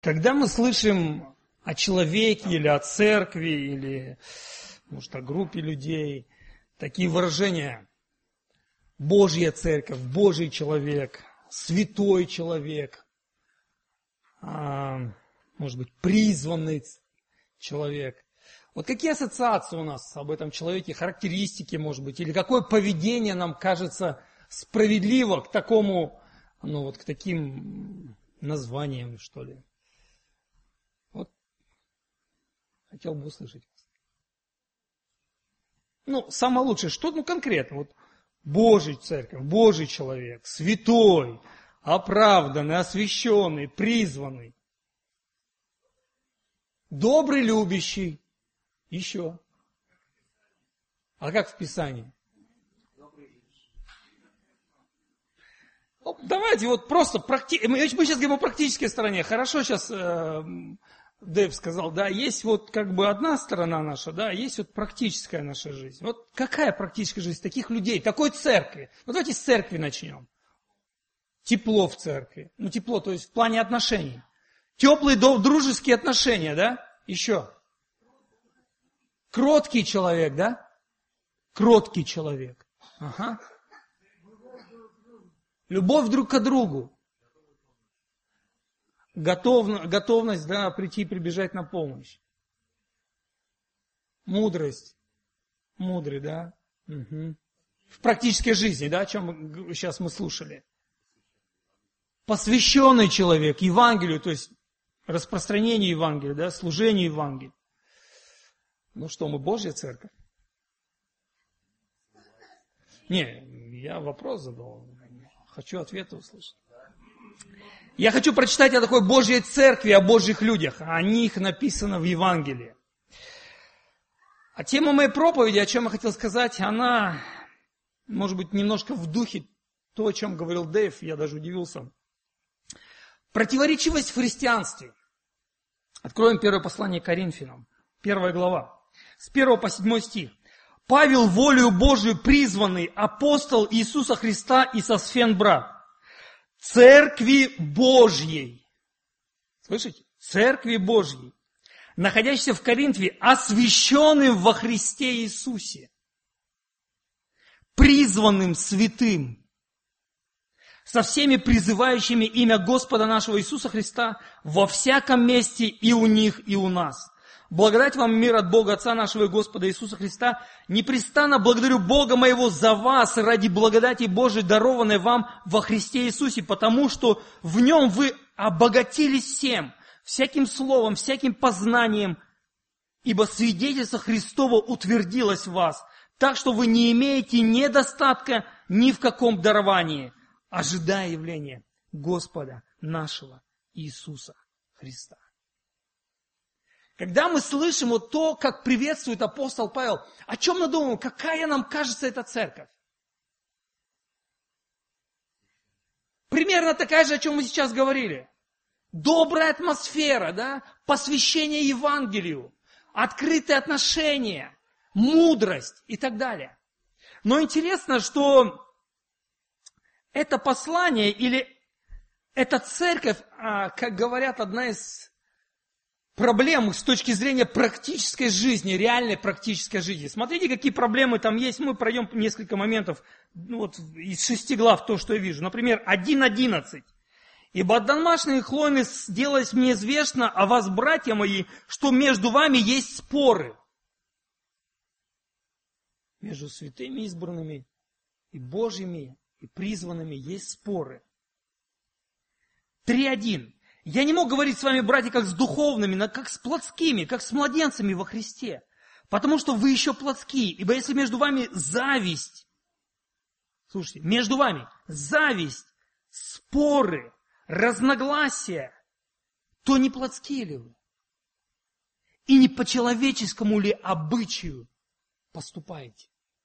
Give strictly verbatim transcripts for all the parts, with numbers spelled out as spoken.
Когда мы слышим о человеке или о церкви, или, может, о группе людей, такие выражения: Божья церковь, Божий человек, святой человек, может быть, призванный человек. Вот какие ассоциации у нас об этом человеке, характеристики, может быть, или какое поведение нам кажется справедливо к такому, ну вот к таким названиям, что ли? Вот хотел бы услышать вас. Ну, самое лучшее, что, ну, конкретно, вот Божий церковь, Божий человек, святой, оправданный, освященный, призванный, добрый, любящий. Еще. А как в Писании? Ну, давайте вот просто практи... мы сейчас говорим о практической стороне. Хорошо, сейчас э, Дэйв сказал, да, есть вот как бы одна сторона наша, да, есть вот практическая наша жизнь. Вот какая практическая жизнь таких людей, такой церкви? Ну давайте с церкви начнем. Тепло в церкви. Ну тепло, то есть в плане отношений. Теплые дружеские отношения, да? Еще. Кроткий человек, да? Кроткий человек. Ага. Любовь друг к другу. Готов, готовность, да, прийти и прибежать на помощь. Мудрость. Мудрый, да? Угу. В практической жизни, да, о чем сейчас мы слушали. Посвященный человек Евангелию, то есть распространению Евангелия, да, служению Евангелию. Ну что, мы Божья церковь? Не, я вопрос задал. Хочу ответы услышать. Я хочу прочитать о такой Божьей церкви, о Божьих людях. О них написано в Евангелии. А тема моей проповеди, о чем я хотел сказать, она, может быть, немножко в духе то, о чем говорил Дэйв, я даже удивился. Противоречивость в христианстве. Откроем первое послание к Коринфянам, первая глава. С первого по седьмой стих. Павел, волею Божию призванный, апостол Иисуса Христа и Сосфен брат, Церкви Божьей, слышите? Церкви Божьей, находящейся в Коринфе, освященным во Христе Иисусе, призванным святым, со всеми призывающими имя Господа нашего Иисуса Христа во всяком месте и у них, и у нас. Благодать вам, мир от Бога Отца нашего и Господа Иисуса Христа. Непрестанно благодарю Бога моего за вас, ради благодати Божией, дарованной вам во Христе Иисусе, потому что в Нем вы обогатились всем, всяким словом, всяким познанием, ибо свидетельство Христово утвердилось в вас, так что вы не имеете недостатка ни в каком даровании, ожидая явления Господа нашего Иисуса Христа. Когда мы слышим вот то, как приветствует апостол Павел, о чем мы думаем, какая нам кажется эта церковь? Примерно такая же, о чем мы сейчас говорили. Добрая атмосфера, да? Посвящение Евангелию, открытые отношения, мудрость и так далее. Но интересно, что это послание или эта церковь, как говорят, одна из проблем с точки зрения практической жизни, реальной практической жизни. Смотрите, какие проблемы там есть. Мы пройдем несколько моментов, ну, вот, из шести глав, то, что я вижу. Например, один одиннадцать. «Ибо от домашних хлойны сделалось мне известно о вас, братья мои, что между вами есть споры». Между святыми избранными и Божьими, и призванными есть споры. три один. «Я не мог говорить с вами, братья, как с духовными, но как с плотскими, как с младенцами во Христе, потому что вы еще плотские, ибо если между вами зависть, слушайте, между вами зависть, споры, разногласия, то не плотские ли вы? И не по человеческому ли обычаю поступаете?»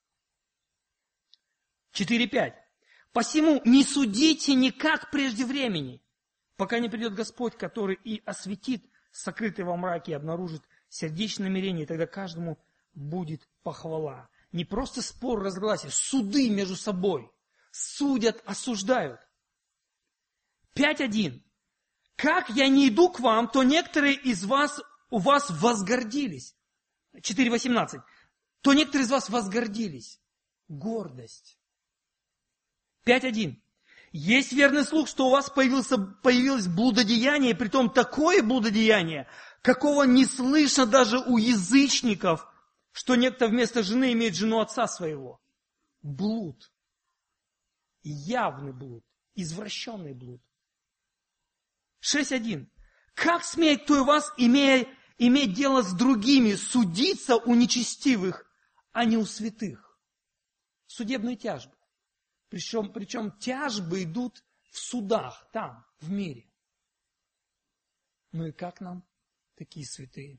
четыре пять. «Посему не судите никак прежде времени, пока не придет Господь, который и осветит сокрытое во мраке и обнаружит сердечное намерение, и тогда каждому будет похвала». Не просто спор, разногласия, суды между собой. Судят, осуждают. пять один. как я не иду к вам, то некоторые из вас, у вас возгордились. четыре восемнадцать. То некоторые из вас возгордились. Гордость. пять один. Есть верный слух, что у вас появился, появилось блудодеяние, и притом такое блудодеяние, какого не слышно даже у язычников, что некто вместо жены имеет жену отца своего. Блуд. Явный блуд. Извращенный блуд. шесть один. Как смеет кто из вас, имея, иметь дело с другими, судиться у нечестивых, а не у святых? Судебные тяжбы. Причем, причем тяжбы идут в судах, там, в мире. Ну и как нам такие святые?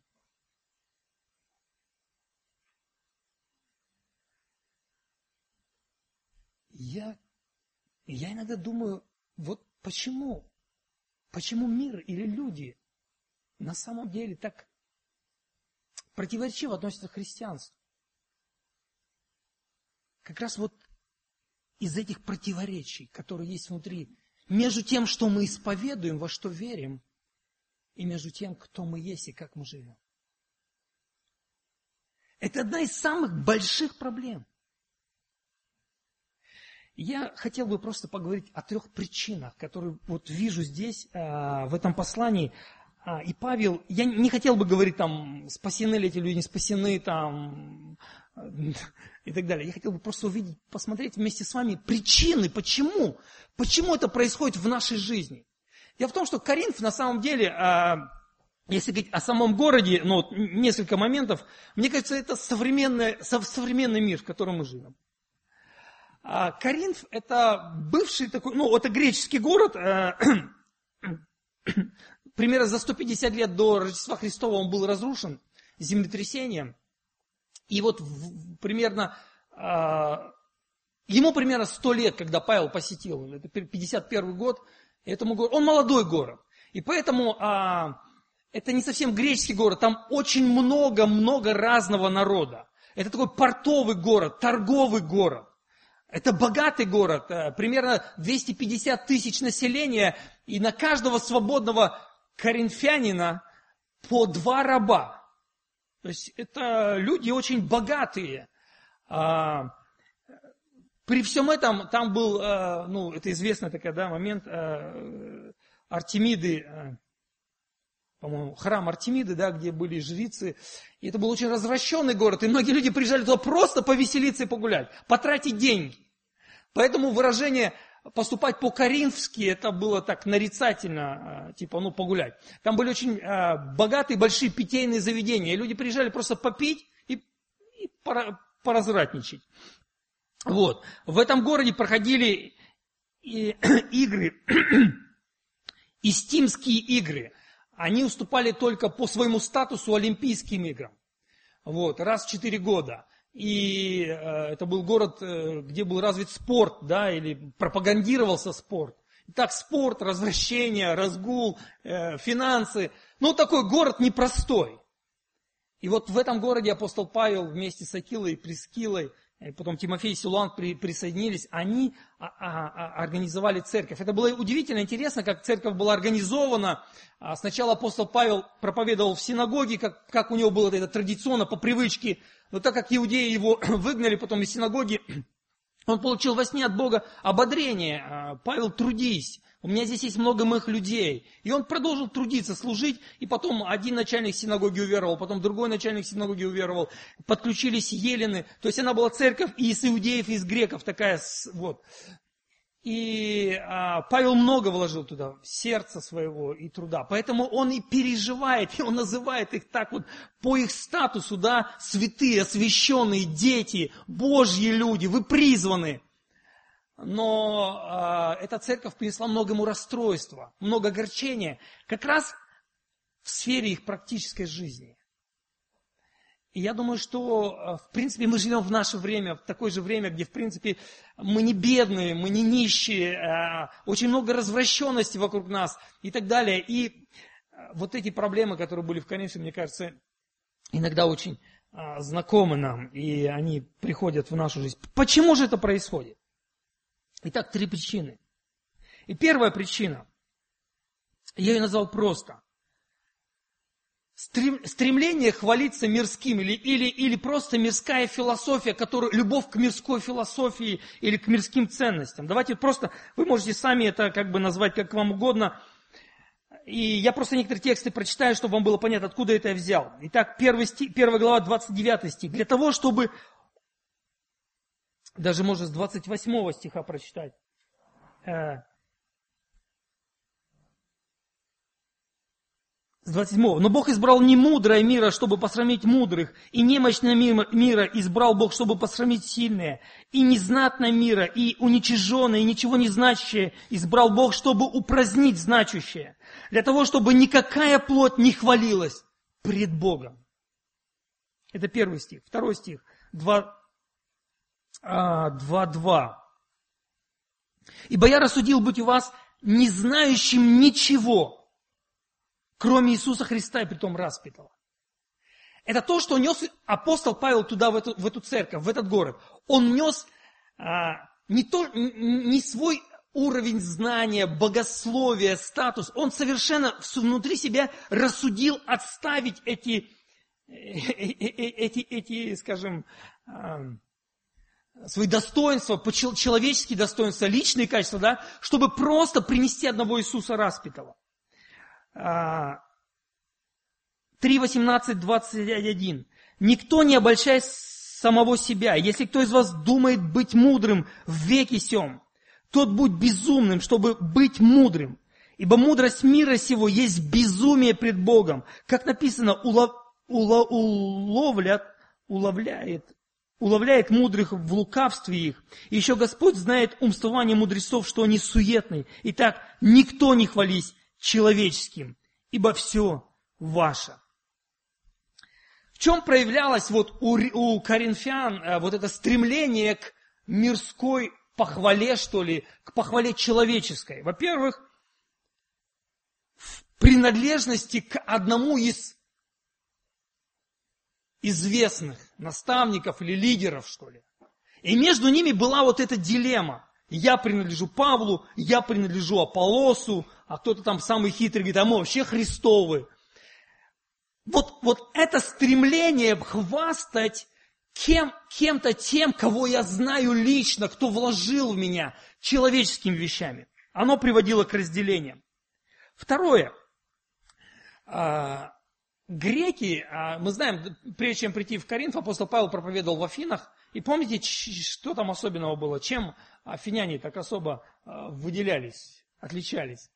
Я, я иногда думаю, вот почему, почему мир или люди на самом деле так противоречиво относятся к христианству? Как раз вот из этих противоречий, которые есть внутри, между тем, что мы исповедуем, во что верим, и между тем, кто мы есть и как мы живем. Это одна из самых больших проблем. Я хотел бы просто поговорить о трех причинах, которые вот вижу здесь, в этом послании. И Павел, я не хотел бы говорить, там, спасены ли эти люди, не спасены, там, и так далее. Я хотел бы просто увидеть, посмотреть вместе с вами причины, почему, почему это происходит в нашей жизни. Дело в том, что Коринф на самом деле, если говорить о самом городе, ну, вот несколько моментов, мне кажется, это современный, современный мир, в котором мы живем. Коринф это бывший такой, ну, это греческий город, примерно за сто пятьдесят лет до Рождества Христова он был разрушен землетрясением. И вот в, примерно, э, ему примерно сто лет, когда Павел посетил, это пятьдесят первый год, этому городу, он молодой город. И поэтому э, это не совсем греческий город, там очень много-много разного народа. Это такой портовый город, торговый город. Это богатый город, э, примерно двести пятьдесят тысяч населения, и на каждого свободного коринфянина по два раба. То есть это люди очень богатые. А, при всем этом там был, а, ну, это известный такой, да, момент а, Артемиды, а, по-моему, храм Артемиды, да, где были жрицы. И это был очень развращенный город, и многие люди приезжали туда просто повеселиться и погулять, потратить деньги. Поэтому выражение поступать по-коринфски, это было так нарицательно, типа, ну, погулять. Там были очень а, богатые, большие питейные заведения. И люди приезжали просто попить и, и пора, поразратничать. Вот. В этом городе проходили и, игры, истимские игры. Они уступали только по своему статусу Олимпийским играм. Вот, раз в четыре года. И э, это был город, э, где был развит спорт, да, или пропагандировался спорт. Итак, спорт, развращение, разгул, э, финансы. Ну, такой город непростой. И вот в этом городе апостол Павел вместе с Акилой и Прискилой, и потом Тимофей и Силуан при, присоединились, они а, а, организовали церковь. Это было удивительно интересно, как церковь была организована. Сначала апостол Павел проповедовал в синагоге, как, как у него было это традиционно, по привычке. Но так как иудеи его выгнали потом из синагоги, он получил во сне от Бога ободрение. Павел, трудись, у меня здесь есть много моих людей. И он продолжил трудиться, служить. И потом один начальник синагоги уверовал, потом другой начальник синагоги уверовал. Подключились елены. То есть она была церковь и из иудеев, и из греков такая вот. И а, Павел много вложил туда, сердца своего и труда. Поэтому он и переживает, и он называет их так вот по их статусу, да, святые, освященные, дети, Божьи люди, вы призваны. Но а, эта церковь принесла много ему расстройства, много огорчения, как раз в сфере их практической жизни. И я думаю, что, в принципе, мы живем в наше время, в такое же время, где, в принципе, мы не бедные, мы не нищие, очень много развращенности вокруг нас и так далее. И вот эти проблемы, которые были в Коринфе, мне кажется, иногда очень знакомы нам, и они приходят в нашу жизнь. Почему же это происходит? Итак, три причины. И первая причина Я ее назвал просто. Стремление хвалиться мирским или, или, или просто мирская философия, которая, любовь к мирской философии или к мирским ценностям. Давайте просто, вы можете сами это как бы назвать как вам угодно. И я просто некоторые тексты прочитаю, чтобы вам было понятно, откуда это я взял. Итак, первый стих, первая глава, двадцать девятый стих. Для того, чтобы, даже можно с двадцать восьмого стиха прочитать. С двадцать седьмого. «Но Бог избрал не мудрое мира, чтобы посрамить мудрых, и немощное мира избрал Бог, чтобы посрамить сильное, и незнатное мира, и уничиженное, и ничего не значащее избрал Бог, чтобы упразднить значущее, для того, чтобы никакая плоть не хвалилась пред Богом». Это первый стих. Второй стих, два два. «Ибо я рассудил быть у вас не знающим ничего, кроме Иисуса Христа и притом распятого». Это то, что нес апостол Павел туда, в эту, в эту церковь, в этот город. Он нес а, не, то, не свой уровень знания, богословия, статус. Он совершенно внутри себя рассудил отставить эти, эти, эти скажем, свои достоинства, человеческие достоинства, личные качества, да, чтобы просто принести одного Иисуса распятого. три, восемнадцать, двадцать один. «Никто не обольщает самого себя. Если кто из вас думает быть мудрым в веке сем, тот будь безумным, чтобы быть мудрым. Ибо мудрость мира сего есть безумие пред Богом. Как написано, улов, улов, уловлят, уловляет, уловляет мудрых в лукавстве их. И еще Господь знает умствование мудрецов, что они суетны. Итак, никто не хвались человеческим, ибо все ваше». В чем проявлялось вот у, у коринфян вот это стремление к мирской похвале, что ли, к похвале человеческой? Во-первых, в принадлежности к одному из известных наставников или лидеров, что ли. И между ними была вот эта дилемма. Я принадлежу Павлу, я принадлежу Аполлосу, а кто-то там самый хитрый говорит, а мы вообще Христовы. Вот, вот это стремление хвастать кем, кем-то тем, кого я знаю лично, кто вложил в меня человеческими вещами, оно приводило к разделениям. Второе. Греки, мы знаем, прежде чем прийти в Коринф, апостол Павел проповедовал в Афинах. И помните, что там особенного было? Чем афиняне так особо выделялись, отличались?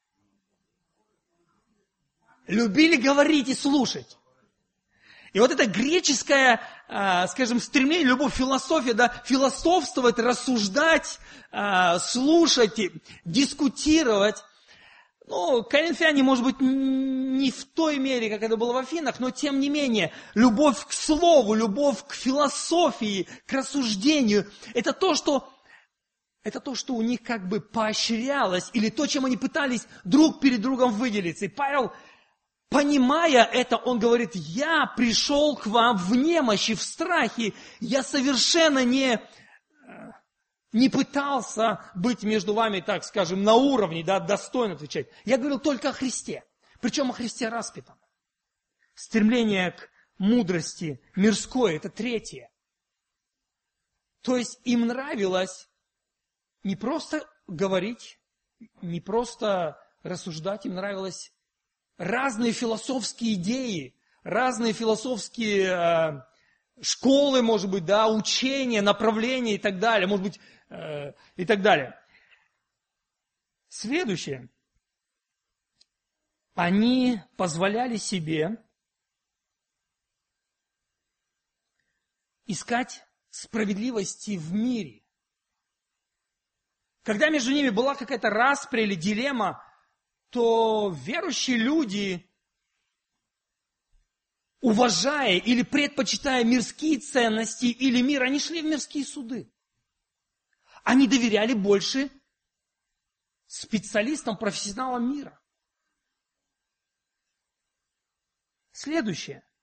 Любили говорить и слушать. И вот это греческое, скажем, стремление, любовь, философия, да, философствовать, рассуждать, слушать, дискутировать. Ну, коринфяне, может быть, не в той мере, как это было в Афинах, но тем не менее, любовь к слову, любовь к философии, к рассуждению, это то, что, это то, что у них как бы поощрялось, или то, чем они пытались друг перед другом выделиться. И Павел, понимая это, он говорит, я пришел к вам в немощи, в страхе, я совершенно не... не пытался быть между вами, так скажем, на уровне, да, достойно отвечать. Я говорил только о Христе, причем о Христе распятом. Стремление к мудрости мирской – это третье. То есть им нравилось не просто говорить, не просто рассуждать, им нравилось разные философские идеи, разные философские э, школы, может быть, да, учения, направления и так далее, может быть, э, и так далее. Следующее. Они позволяли себе искать справедливости в мире. Когда между ними была какая-то распря или дилемма, то верующие люди, уважая или предпочитая мирские ценности или мир, они шли в мирские суды. Они доверяли больше специалистам, профессионалам мира. Следующее.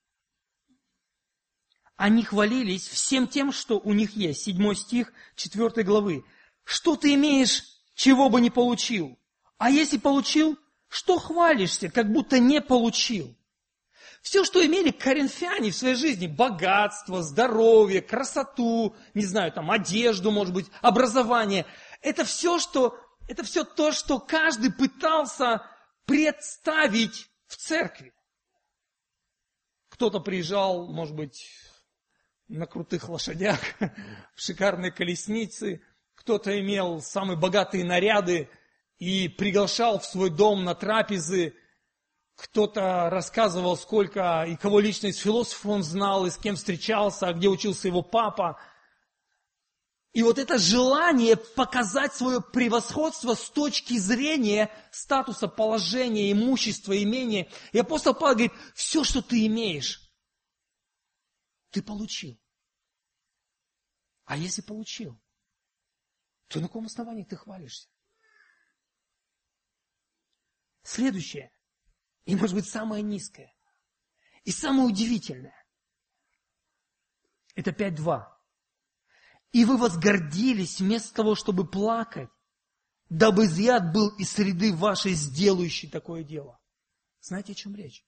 Они хвалились всем тем, что у них есть. Седьмой стих четвёртой главы. Что ты имеешь, чего бы не получил? А если получил, Что хвалишься, как будто не получил? Все, что имели коринфяне в своей жизни, богатство, здоровье, красоту, не знаю, там, одежду, может быть, образование, это все, что, это все то, что каждый пытался представить в церкви. Кто-то приезжал, может быть, на крутых лошадях, в шикарной колеснице, кто-то имел самые богатые наряды и приглашал в свой дом на трапезы. Кто-то рассказывал, сколько и кого лично из философов он знал, и с кем встречался, где учился его папа. И вот это желание показать свое превосходство с точки зрения статуса, положения, имущества, имения. И апостол Павел говорит, все, что ты имеешь, ты получил. А если получил, то на каком основании ты хвалишься? Следующее. И, может быть, самое низкое. И самое удивительное. Это пять два. И вы возгордились вместо того, чтобы плакать, дабы изъят был из среды вашей, сделающей такое дело. Знаете, о чем речь?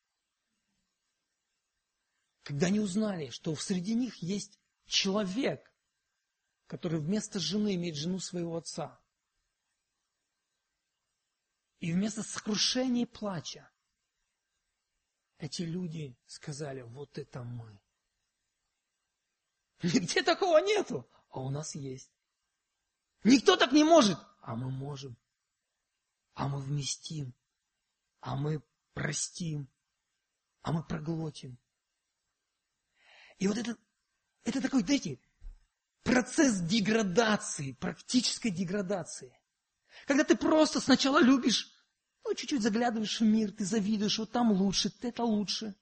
Когда они узнали, что среди них есть человек, который вместо жены имеет жену своего отца. И вместо сокрушения и плача, эти люди сказали, вот это мы. Нигде такого нету, а у нас есть. Никто так не может, а мы можем. А мы вместим. А мы простим. А мы проглотим. И вот это, это такой, знаете, процесс деградации, практической деградации. Когда ты просто сначала любишь, ну, чуть-чуть заглядываешь в мир, ты завидуешь, вот там лучше, это лучше.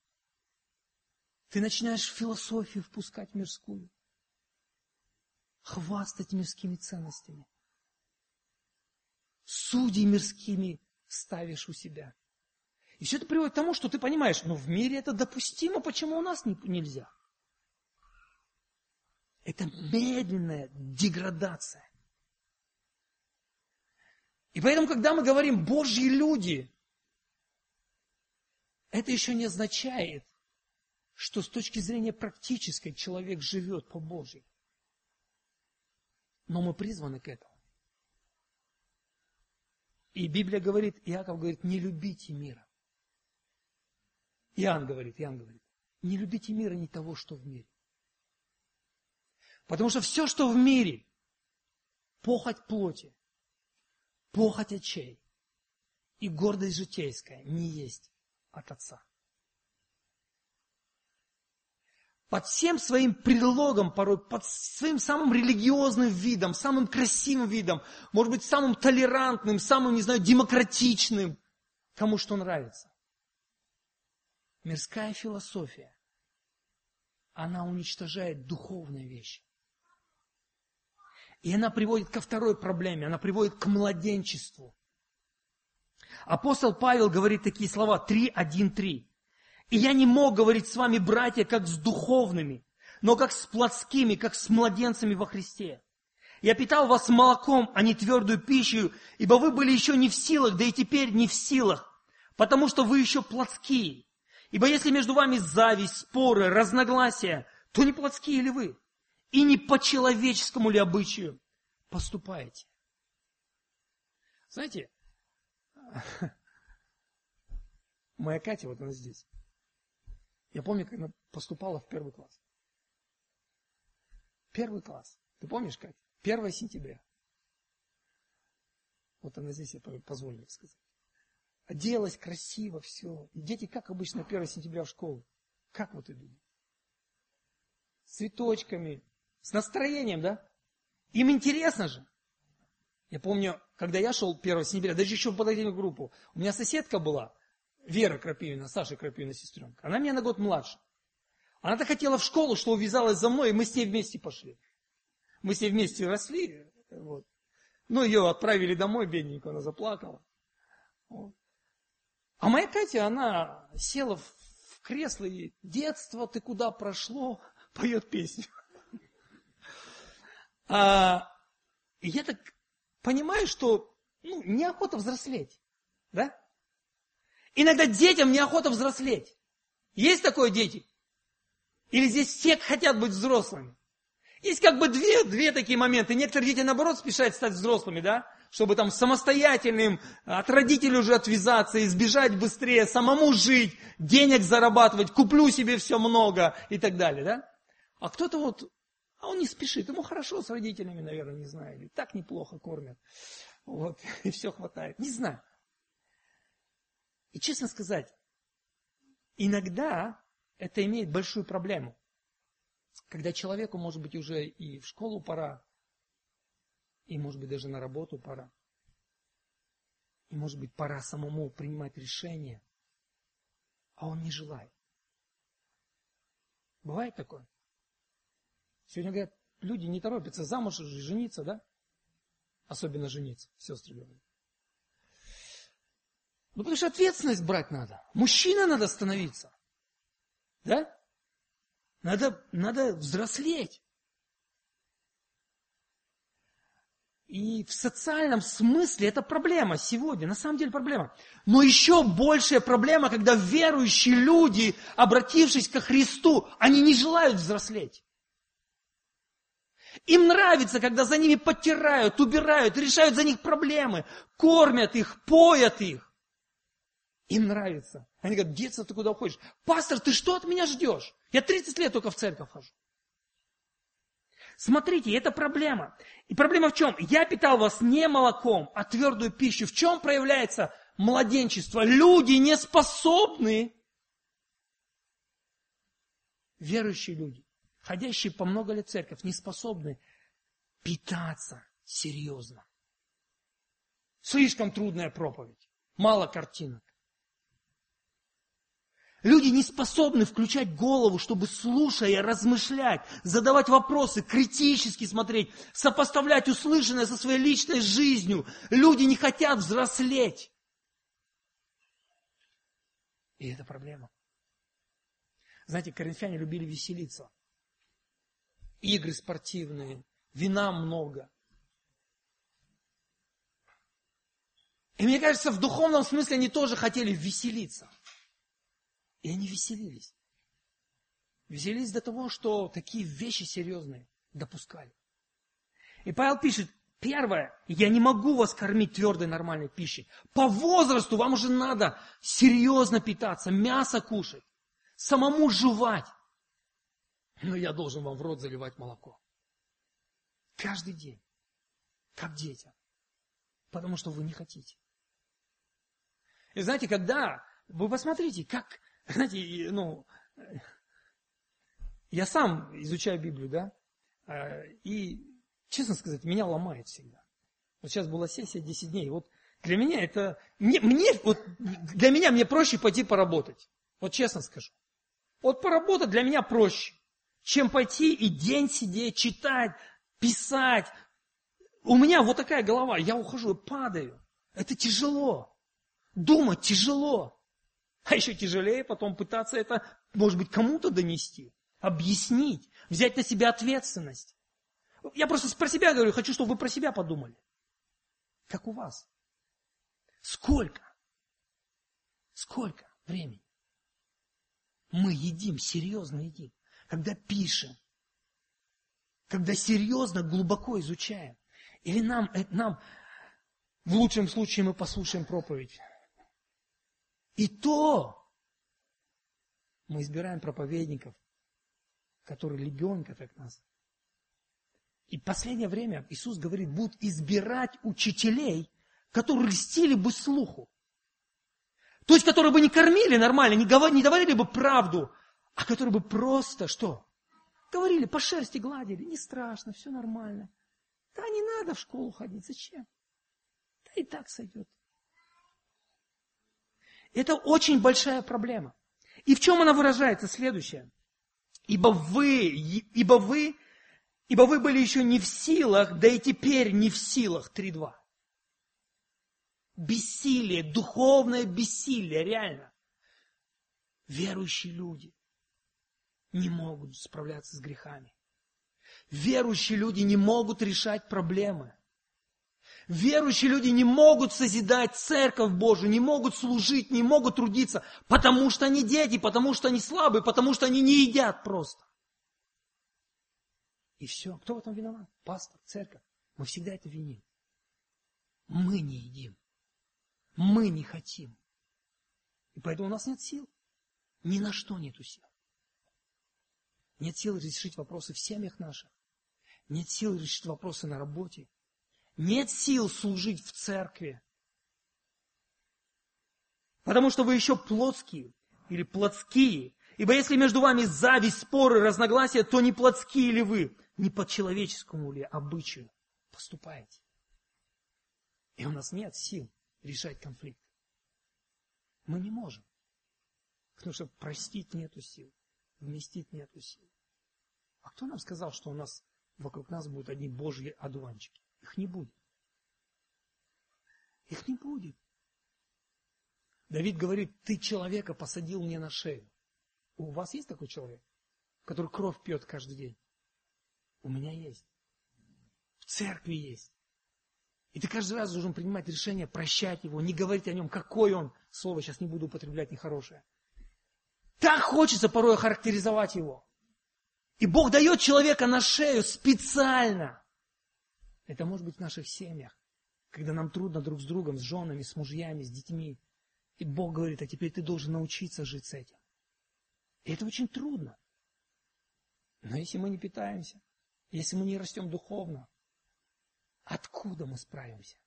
Ты начинаешь философию впускать мирскую, хвастать мирскими ценностями. Судей мирскими ставишь у себя. И все это приводит к тому, что ты понимаешь, ну в мире это допустимо, почему у нас не, нельзя? Это медленная деградация. И поэтому, когда мы говорим «Божьи люди», это еще не означает, что с точки зрения практической человек живет по Божьей. Но мы призваны к этому. И Библия говорит, Иаков говорит, не любите мира. Иоанн говорит, Иоанн говорит, не любите мира, не того, что в мире. Потому что все, что в мире, похоть плоти, похоть очей и гордость житейская не есть от Отца. Под всем своим предлогом, порой под своим самым религиозным видом, самым красивым видом, может быть, самым толерантным, самым, не знаю, демократичным, кому что нравится. Мирская философия, она уничтожает духовные вещи. И она приводит ко второй проблеме, она приводит к младенчеству. Апостол Павел говорит такие слова, три один три. «И я не мог говорить с вами, братья, как с духовными, но как с плотскими, как с младенцами во Христе. Я питал вас молоком, а не твердую пищу, ибо вы были еще не в силах, да и теперь не в силах, потому что вы еще плотские. Ибо если между вами зависть, споры, разногласия, то не плотские ли вы? И не по человеческому ли обычаю поступаете?» Знаете, моя Катя, вот она здесь. Я помню, как она поступала в первый класс. Первый класс. Ты помнишь, Катя? первое сентября. Вот она здесь, я позволю ей сказать. Оделась красиво, все. И дети, как обычно, первое сентября в школу. Как вот идут? С цветочками, с настроением, да? Им интересно же. Я помню, когда я шел первое сентября, даже еще в подготовительную группу, у меня соседка была, Вера Крапивина, Саша Крапивина, сестренка. Она меня на год младше. Она так хотела в школу, что увязалась за мной, и мы с ней вместе пошли. Мы с ней вместе росли. Вот. Ну, ее отправили домой, бедненькую, она заплакала. Вот. А моя Катя, она села в кресло, и детство, ты куда прошло, поет песню. А, и я так понимаю, что ну, неохота взрослеть. Да? Иногда детям неохота взрослеть. Есть такое, дети? Или здесь все хотят быть взрослыми? Есть как бы две, две такие моменты. Некоторые дети, наоборот, спешат стать взрослыми, да? Чтобы там самостоятельным, от родителей уже отвязаться, избежать быстрее, самому жить, денег зарабатывать, куплю себе все много и так далее, да? А кто-то вот, а он не спешит, ему хорошо с родителями, наверное, не знаю, или так неплохо кормят, вот, и все хватает, не знаю. И честно сказать, иногда это имеет большую проблему. Когда человеку, может быть, уже и в школу пора, и, может быть, даже на работу пора. И, может быть, пора самому принимать решения, а он не желает. Бывает такое? Сегодня, говорят, люди не торопятся замуж и жениться, да? Особенно жениться, сестры говорят. Ну, потому что ответственность брать надо. Мужчина надо становиться. Да? Надо, надо взрослеть. И в социальном смысле это проблема сегодня, на самом деле проблема. Но еще большая проблема, когда верующие люди, обратившись ко Христу, они не желают взрослеть. Им нравится, когда за ними подтирают, убирают, решают за них проблемы, кормят их, поят их. Им нравится. Они говорят: детство, ты куда уходишь? Пастор, ты что от меня ждешь? Я тридцать лет только в церковь хожу. Смотрите, это проблема. И проблема в чем? Я питал вас не молоком, а твердую пищу. В чем проявляется младенчество? Люди не способны, верующие люди, ходящие по много лет в церковь, не способны питаться серьезно. Слишком трудная проповедь, мало картинок. Люди не способны включать голову, чтобы, слушая, размышлять, задавать вопросы, критически смотреть, сопоставлять услышанное со своей личной жизнью. Люди не хотят взрослеть. И это проблема. Знаете, коринфяне любили веселиться. Игры спортивные, вина много. И мне кажется, в духовном смысле они тоже хотели веселиться. И они веселились. Веселились до того, что такие вещи серьезные допускали. И Павел пишет: первое, я не могу вас кормить твердой нормальной пищей. По возрасту вам уже надо серьезно питаться, мясо кушать, самому жевать. Но я должен вам в рот заливать молоко. Каждый день. Как детям. Потому что вы не хотите. И знаете, когда... Вы посмотрите, как... Знаете, ну, я сам изучаю Библию, да, и, честно сказать, меня ломает всегда. Вот сейчас была сессия десять дней, вот для меня это, мне, мне, вот для меня мне проще пойти поработать, вот честно скажу. Вот поработать для меня проще, чем пойти и день сидеть, читать, писать. У меня вот такая голова, я ухожу и падаю. Это тяжело, думать тяжело. А еще тяжелее потом пытаться это, может быть, кому-то донести, объяснить, взять на себя ответственность. Я просто про себя говорю, хочу, чтобы вы про себя подумали. Как у вас? Сколько? Сколько времени мы едим, серьезно едим, когда пишем, когда серьезно, глубоко изучаем? Или нам, нам в лучшем случае мы послушаем проповедь? И то мы избираем проповедников, которые легионка так нас. И в последнее время Иисус говорит, будут избирать учителей, которые льстили бы слуху. То есть, которые бы не кормили нормально, не говорили, не говорили бы правду, а которые бы просто, что? Говорили, по шерсти гладили, не страшно, все нормально. Да не надо в школу ходить, зачем? Да и так сойдет. Это очень большая проблема. И в чем она выражается? Следующее. Ибо вы, ибо вы, ибо вы были еще не в силах, да и теперь не в силах. три два. Бессилие, духовное бессилие, реально. Верующие люди не могут справляться с грехами. Верующие люди не могут решать проблемы. Верующие люди не могут созидать церковь Божию, не могут служить, не могут трудиться, потому что они дети, потому что они слабые, потому что они не едят просто. И все. Кто в этом виноват? Пастор, церковь. Мы всегда это виним. Мы не едим. Мы не хотим. И поэтому у нас нет сил. Ни на что нету сил. Нет сил решить вопросы в семьях наших. Нет сил решить вопросы на работе. Нет сил служить в церкви. Потому что вы еще плотские или плотские. Ибо если между вами зависть, споры, разногласия, то не плотские ли вы, не по человеческому ли обычаю поступаете. И у нас нет сил решать конфликт. Мы не можем. Потому что простить нету сил, вместить нету сил. А кто нам сказал, что у нас вокруг нас будут одни Божьи одуванчики? Их не будет. Их не будет. Давид говорит, ты человека посадил мне на шею. У вас есть такой человек, который кровь пьет каждый день? У меня есть. В церкви есть. И ты каждый раз должен принимать решение прощать его, не говорить о нем, какой он. Слово сейчас не буду употреблять нехорошее. Так хочется порой охарактеризовать его. И Бог дает человека на шею специально. Это может быть в наших семьях, когда нам трудно друг с другом, с женами, с мужьями, с детьми. И Бог говорит, а теперь ты должен научиться жить с этим. И это очень трудно. Но если мы не питаемся, если мы не растем духовно, откуда мы справимся?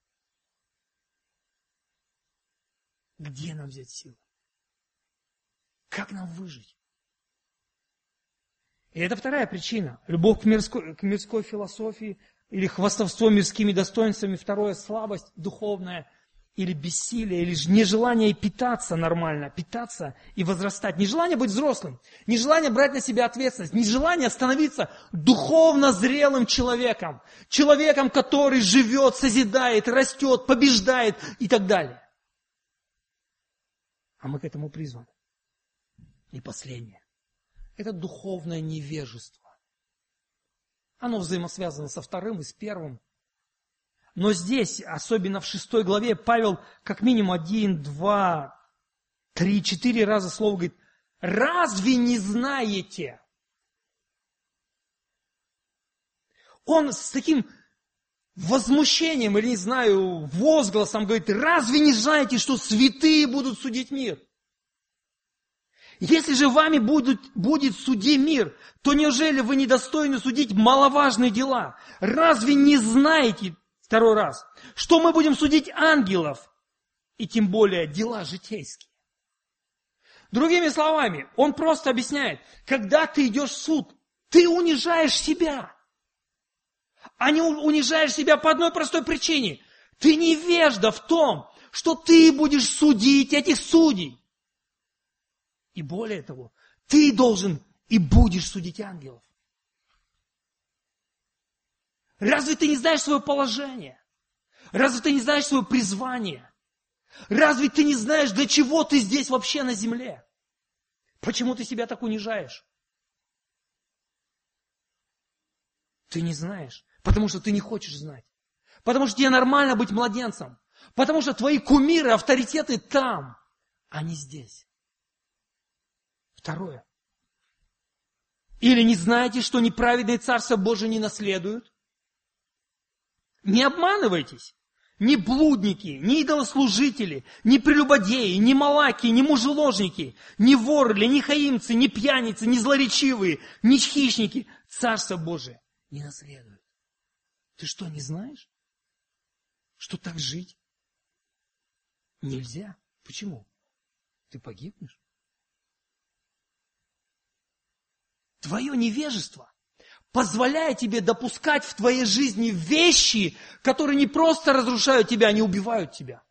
Где нам взять силы? Как нам выжить? И это вторая причина. Любовь к мирской, к мирской философии или хвастовство мирскими достоинствами. Второе, слабость духовная или бессилие, или нежелание питаться нормально, питаться и возрастать. Нежелание быть взрослым, нежелание брать на себя ответственность, нежелание становиться духовно зрелым человеком. Человеком, который живет, созидает, растет, побеждает и так далее. А мы к этому призваны. И последнее. Это духовное невежество. Оно взаимосвязано со вторым и с первым. Но здесь, особенно в шестой главе, Павел как минимум один, два, три, четыре раза слово говорит, разве не знаете? Он с таким возмущением, или не знаю, возгласом говорит, разве не знаете, что святые будут судить мир? Если же вами будет, будет судим мир, то неужели вы недостойны судить маловажные дела? Разве не знаете, второй раз, что мы будем судить ангелов, и тем более дела житейские? Другими словами, он просто объясняет, когда ты идешь в суд, ты унижаешь себя. А не унижаешь себя по одной простой причине. Ты невежда в том, что ты будешь судить этих судей. И более того, ты должен и будешь судить ангелов. Разве ты не знаешь свое положение? Разве ты не знаешь свое призвание? Разве ты не знаешь, для чего ты здесь вообще на земле? Почему ты себя так унижаешь? Ты не знаешь, потому что ты не хочешь знать. Потому что тебе нормально быть младенцем. Потому что твои кумиры, авторитеты там, а не здесь. Второе. Или не знаете, что неправедные Царство Божие не наследуют? Не обманывайтесь. Ни блудники, ни идолослужители, ни прелюбодеи, ни малаки, ни мужеложники, ни воры, ни хаимцы, ни пьяницы, ни злоречивые, ни хищники Царство Божие не наследуют. Ты что, не знаешь, что так жить нельзя? Почему? Ты погибнешь. Твое невежество позволяет тебе допускать в твоей жизни вещи, которые не просто разрушают тебя, они убивают тебя.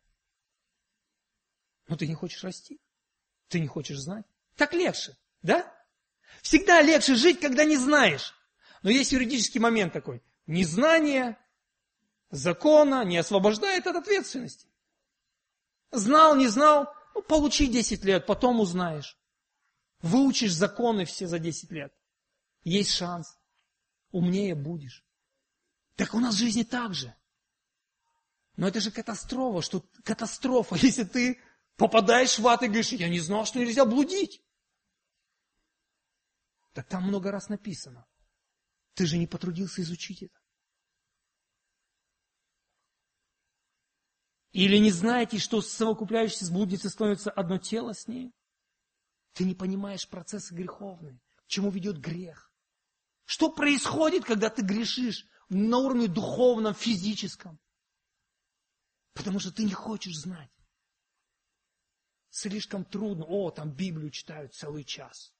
Но ты не хочешь расти, ты не хочешь знать. Так легче, да? Всегда легче жить, когда не знаешь. Но есть юридический момент такой. Незнание закона не освобождает от ответственности. Знал, не знал, ну, получи десять лет, потом узнаешь. Выучишь законы все за десять лет. Есть шанс. Умнее будешь. Так у нас в жизни так же. Но это же катастрофа, что катастрофа, если ты попадаешь в ад и говоришь, я не знал, что нельзя блудить. Так там много раз написано. Ты же не потрудился изучить это. Или не знаете, что совокупляющийся с блудницей становится одно тело с ней? Ты не понимаешь процессы греховные, к чему ведет грех. Что происходит, когда ты грешишь на уровне духовном, физическом? Потому что ты не хочешь знать. Слишком трудно. О, там Библию читают целый час.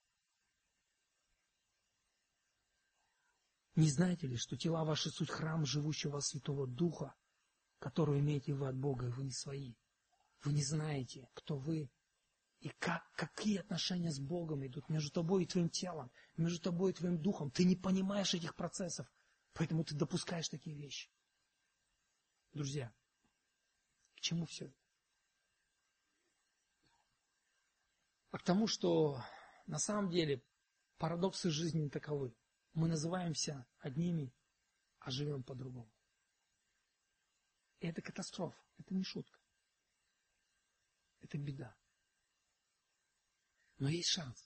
Не знаете ли, что тела ваши суть храм живущего Святого Духа, которую имеете вы от Бога, и вы не свои? Вы не знаете, кто вы и как, какие отношения с Богом идут между тобой и твоим телом, между тобой и твоим духом. Ты не понимаешь этих процессов, поэтому ты допускаешь такие вещи. Друзья, к чему все это? А к тому, что на самом деле парадоксы жизни таковы. Мы называемся одними, а живем по-другому. И это катастрофа, это не шутка. Это беда. Но есть шанс.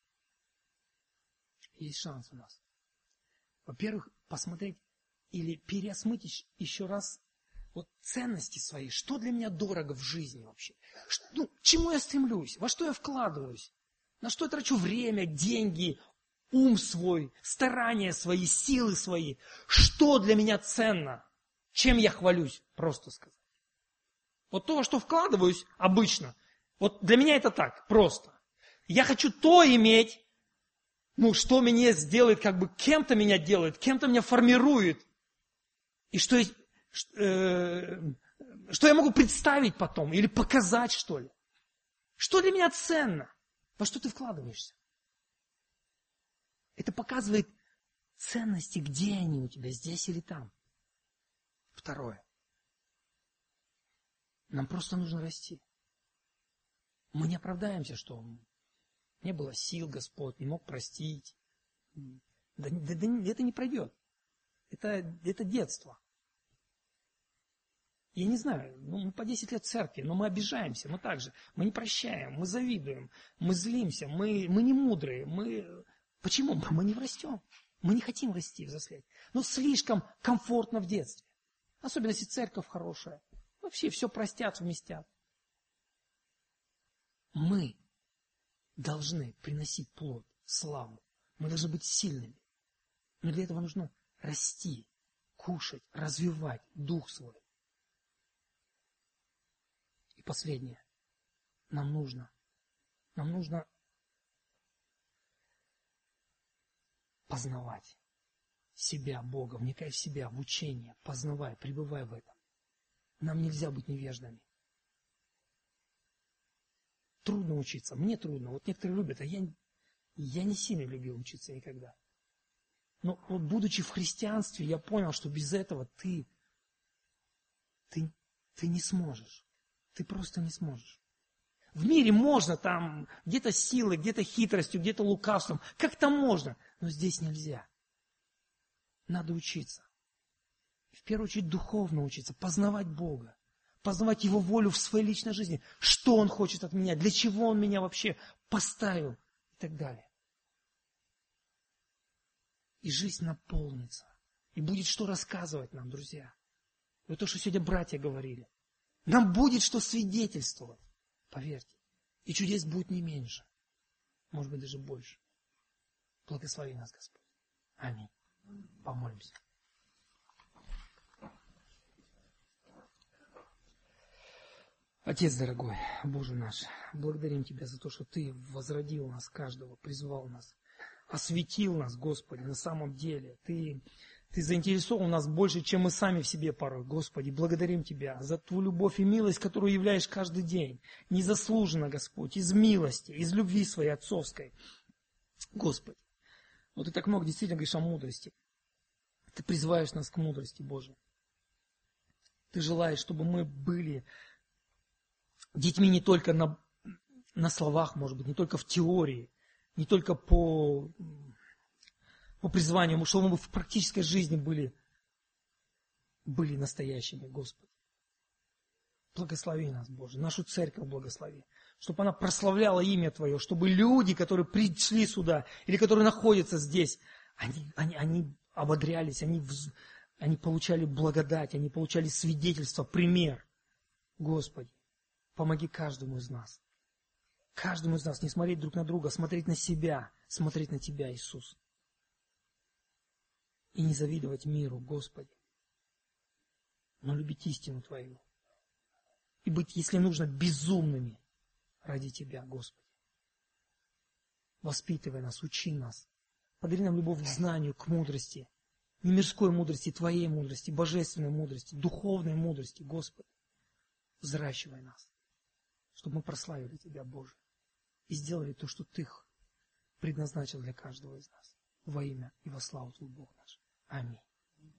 Есть шанс у нас. Во-первых, посмотреть или переосмыслить еще раз вот ценности свои. Что для меня дорого в жизни вообще? Что, ну, к чему я стремлюсь? Во что я вкладываюсь? На что я трачу время, деньги, ум свой, старания свои, силы свои? Что для меня ценно? Чем я хвалюсь? Просто сказать. Вот то, во что вкладываюсь обычно, вот для меня это так, просто. Я хочу то иметь, ну, что меня сделает, как бы кем-то меня делает, кем-то меня формирует. И что, э, что я могу представить потом или показать, что ли. Что для меня ценно? Во что ты вкладываешься? Это показывает ценности, где они у тебя, здесь или там. Второе. Нам просто нужно расти. Мы не оправдаемся, что не было сил, Господь, не мог простить. Да, да, да, это не пройдет. Это, это детство. Я не знаю, ну, мы по десять лет в церкви, но мы обижаемся, мы так же. Мы не прощаем, мы завидуем, мы злимся, мы, мы не мудрые. Мы... Почему? Мы не растем. Мы не хотим расти, взрослеть. Но слишком комфортно в детстве. Особенно если церковь хорошая. Вообще все простят, вместят. Мы должны приносить плод, славу. Мы должны быть сильными. Но для этого нужно расти, кушать, развивать дух свой. И последнее. Нам нужно, нам нужно познавать себя, Бога, вникай в себя, в учение, познавай, пребывай в этом. Нам нельзя быть невеждами. Трудно учиться, мне трудно. Вот некоторые любят, а я, я не сильно любил учиться никогда. Но вот будучи в христианстве, я понял, что без этого ты, ты, ты не сможешь. Ты просто не сможешь. В мире можно там где-то силой, где-то хитростью, где-то лукавством. Как-то можно, но здесь нельзя. Надо учиться. В первую очередь духовно учиться, познавать Бога. Познавать Его волю в своей личной жизни. Что Он хочет от меня, для чего Он меня вообще поставил и так далее. И жизнь наполнится. И будет что рассказывать нам, друзья. И вот то, что сегодня братья говорили. Нам будет что свидетельствовать. Поверьте. И чудес будет не меньше. Может быть, даже больше. Благослови нас, Господь. Аминь. Помолимся. Отец дорогой, Боже наш, благодарим Тебя за то, что Ты возродил нас каждого, призвал нас, осветил нас, Господи, на самом деле. Ты, Ты заинтересован в нас больше, чем мы сами в себе порой, Господи. Благодарим Тебя за Твою любовь и милость, которую являешь каждый день. Незаслуженно, Господь, из милости, из любви Своей отцовской. Господи, вот Ты так много действительно говоришь о мудрости. Ты призываешь нас к мудрости, Боже. Ты желаешь, чтобы мы были детьми не только на, на словах, может быть, не только в теории, не только по, по призванию, чтобы мы в практической жизни были, были настоящими, Господи. Благослови нас, Боже, нашу церковь благослови, чтобы она прославляла имя Твое, чтобы люди, которые пришли сюда или которые находятся здесь, они, они, они ободрялись, они, вз... они получали благодать, они получали свидетельство, пример. Господи, помоги каждому из нас. Каждому из нас не смотреть друг на друга, смотреть на себя, смотреть на Тебя, Иисус. И не завидовать миру, Господи, но любить истину Твою. И быть, если нужно, безумными ради Тебя, Господи. Воспитывай нас, учи нас. Подари нам любовь к знанию, к мудрости. Не мирской мудрости, Твоей мудрости, божественной мудрости, духовной мудрости, Господи. Взращивай нас, чтобы мы прославили Тебя, Боже, и сделали то, что Ты предназначил для каждого из нас. Во имя и во славу Твою, Бог наш. Аминь.